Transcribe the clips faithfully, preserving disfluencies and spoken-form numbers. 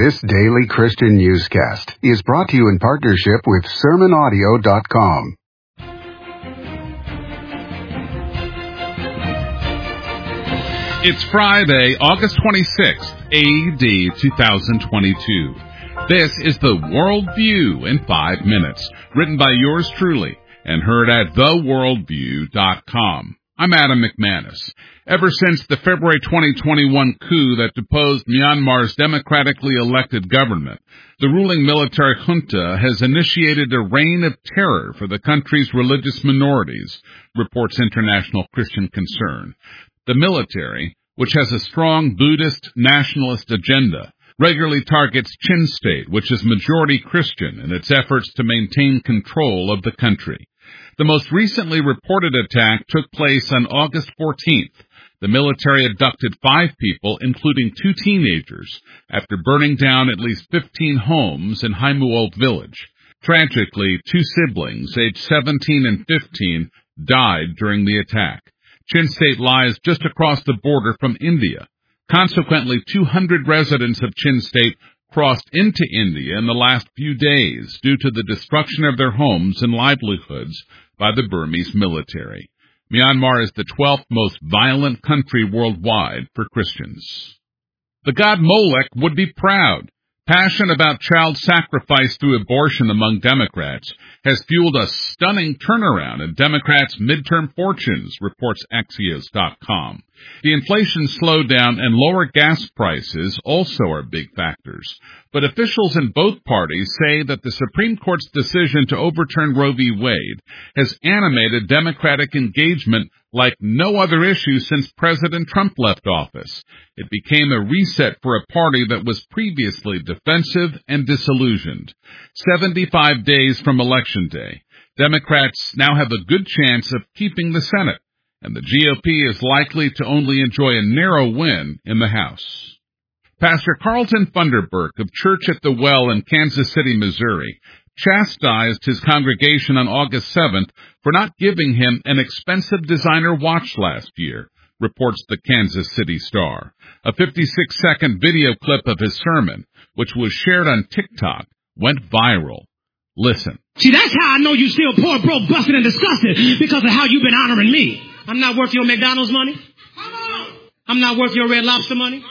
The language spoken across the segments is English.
This daily Christian newscast is brought to you in partnership with sermon audio dot com. It's Friday, August twenty-sixth, A D two thousand twenty-two. This is the Worldview in five minutes, written by yours truly and heard at the worldview dot com. I'm Adam McManus. Ever since the February twenty twenty-one coup that deposed Myanmar's democratically elected government, the ruling military junta has initiated a reign of terror for the country's religious minorities, reports International Christian Concern. The military, which has a strong Buddhist nationalist agenda, regularly targets Chin State, which is majority Christian, in its efforts to maintain control of the country. The most recently reported attack took place on August fourteenth. The military abducted five people, including two teenagers, after burning down at least fifteen homes in Haimuold village. Tragically, two siblings, aged seventeen and fifteen, died during the attack. Chin State lies just across the border from India. Consequently, two hundred residents of Chin State crossed into India in the last few days due to the destruction of their homes and livelihoods by the Burmese military. Myanmar is the twelfth most violent country worldwide for Christians. The god Molech would be proud. Passion about child sacrifice through abortion among Democrats has fueled a stunning turnaround in Democrats' midterm fortunes, reports Axios dot com. The inflation slowdown and lower gas prices also are big factors. But officials in both parties say that the Supreme Court's decision to overturn Roe v. Wade has animated Democratic engagement like no other issue since President Trump left office. It became a reset for a party that was previously defensive and disillusioned. seventy-five days from Election Day, Democrats now have a good chance of keeping the Senate, and the G O P is likely to only enjoy a narrow win in the House. Pastor Carlton Funderburk of Church at the Well in Kansas City, Missouri, chastised his congregation on August seventh for not giving him an expensive designer watch last year, reports the Kansas City Star. A fifty-six second video clip of his sermon, which was shared on TikTok, went viral. Listen. See, that's how I know you still poor, broke, busted, and disgusted, because of how you've been honoring me. I'm not worth your McDonald's money. I'm not worth your Red Lobster money.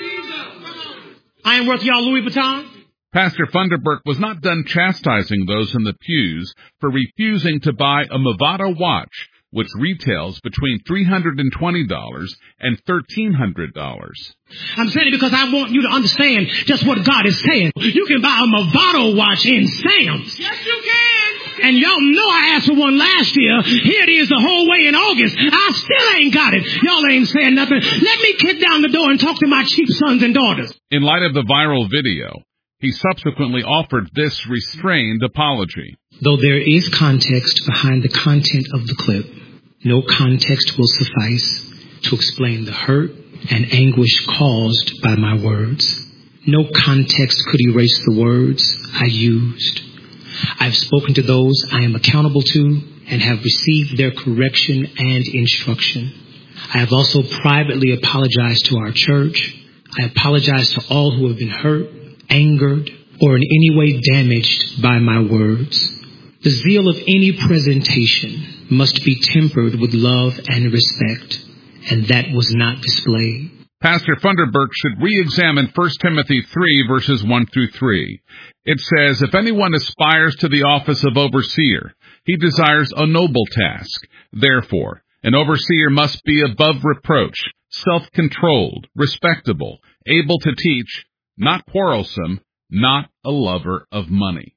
I ain't worth y'all Louis Vuitton. Pastor Funderburk was not done chastising those in the pews for refusing to buy a Movado watch, which retails between three hundred twenty dollars and one thousand three hundred dollars. I'm saying it because I want you to understand just what God is saying. You can buy a Movado watch in Sam's. Yes, you can. And y'all know I asked for one last year. Here it is the whole way in August. I still ain't got it. Y'all ain't saying nothing. Let me kick down the door and talk to my cheap sons and daughters. In light of the viral video, he subsequently offered this restrained apology. Though there is context behind the content of the clip, no context will suffice to explain the hurt and anguish caused by my words. No context could erase the words I used. I've spoken to those I am accountable to and have received their correction and instruction. I have also privately apologized to our church. I apologize to all who have been hurt, angered, or in any way damaged by my words. The zeal of any presentation must be tempered with love and respect, and that was not displayed. Pastor Funderburk should re-examine First Timothy three, verses one through three. It says, if anyone aspires to the office of overseer, he desires a noble task. Therefore, an overseer must be above reproach, self-controlled, respectable, able to teach, not quarrelsome, not a lover of money.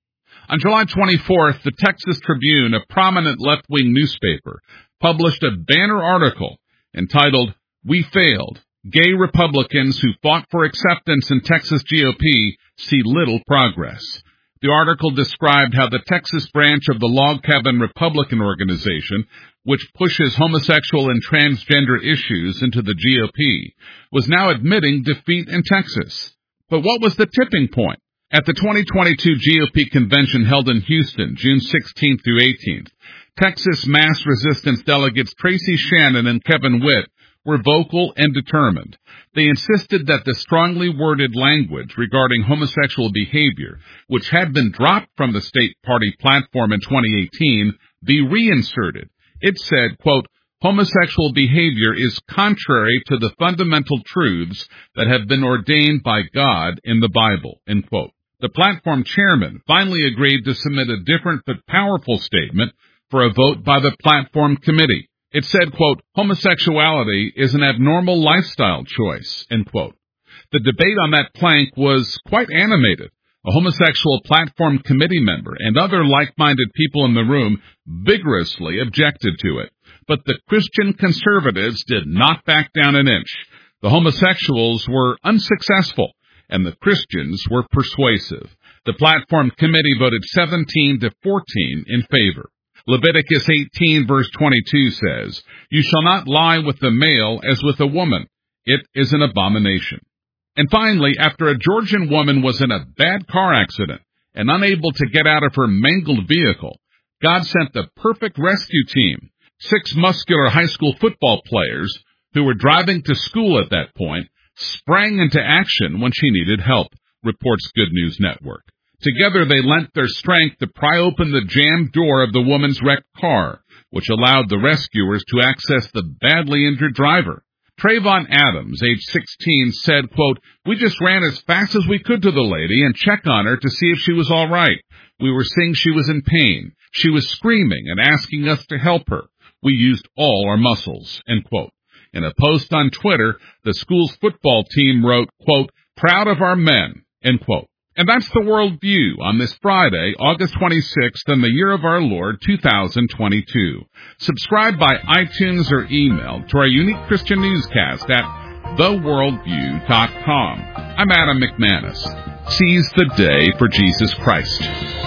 On July twenty-fourth, the Texas Tribune, a prominent left-wing newspaper, published a banner article entitled, We Failed. Gay Republicans who fought for acceptance in Texas G O P see little progress. The article described how the Texas branch of the Log Cabin Republican Organization, which pushes homosexual and transgender issues into the G O P, was now admitting defeat in Texas. But what was the tipping point? At the twenty twenty-two G O P convention held in Houston, June sixteenth through eighteenth, Texas mass resistance delegates Tracy Shannon and Kevin Witt were vocal and determined. They insisted that the strongly worded language regarding homosexual behavior, which had been dropped from the state party platform in twenty eighteen, be reinserted. It said, quote, homosexual behavior is contrary to the fundamental truths that have been ordained by God in the Bible, end quote. The platform chairman finally agreed to submit a different but powerful statement for a vote by the platform committee. It said, quote, homosexuality is an abnormal lifestyle choice, end quote. The debate on that plank was quite animated. A homosexual platform committee member and other like-minded people in the room vigorously objected to it. But the Christian conservatives did not back down an inch. The homosexuals were unsuccessful, and the Christians were persuasive. The platform committee voted seventeen to fourteen in favor. Leviticus eighteen verse twenty-two says, you shall not lie with the male as with a woman. It is an abomination. And finally, after a Georgian woman was in a bad car accident and unable to get out of her mangled vehicle, God sent the perfect rescue team. Six muscular high school football players who were driving to school at that point sprang into action when she needed help, reports Good News Network. Together they lent their strength to pry open the jammed door of the woman's wrecked car, which allowed the rescuers to access the badly injured driver. Trayvon Adams, age sixteen, said, quote, we just ran as fast as we could to the lady and checked on her to see if she was all right. We were seeing she was in pain. She was screaming and asking us to help her. We used all our muscles, end quote. In a post on Twitter, the school's football team wrote, quote, proud of our men, end quote. And that's the World View on this Friday, August twenty-sixth, in the year of our Lord, two thousand twenty-two. Subscribe by iTunes or email to our unique Christian newscast at the world view dot com. I'm Adam McManus. Seize the day for Jesus Christ.